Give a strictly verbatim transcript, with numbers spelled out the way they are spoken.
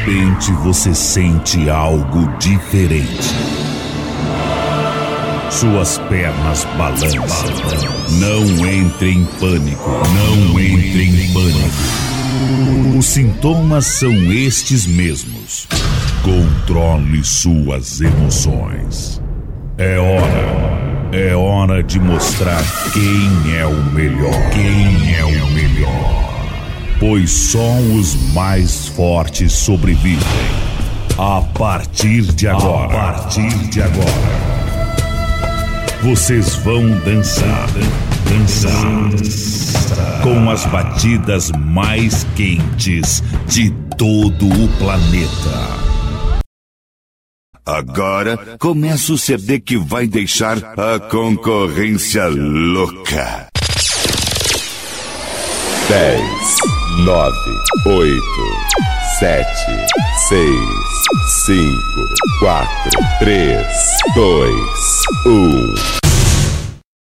repente você sente algo diferente. Suas pernas balançam. Não entre em pânico. Não entre em pânico. Os sintomas são estes mesmos. Controle suas emoções. É hora. É hora de mostrar quem é o melhor. Quem é o melhor. Pois só os mais fortes sobrevivem. A partir de agora. A partir de agora. Vocês vão dançar, dançar, com as batidas mais quentes de todo o planeta. Agora começa o C D que vai deixar a concorrência louca. dez, nove, oito, sete, seis, cinco, quatro, três, dois, um.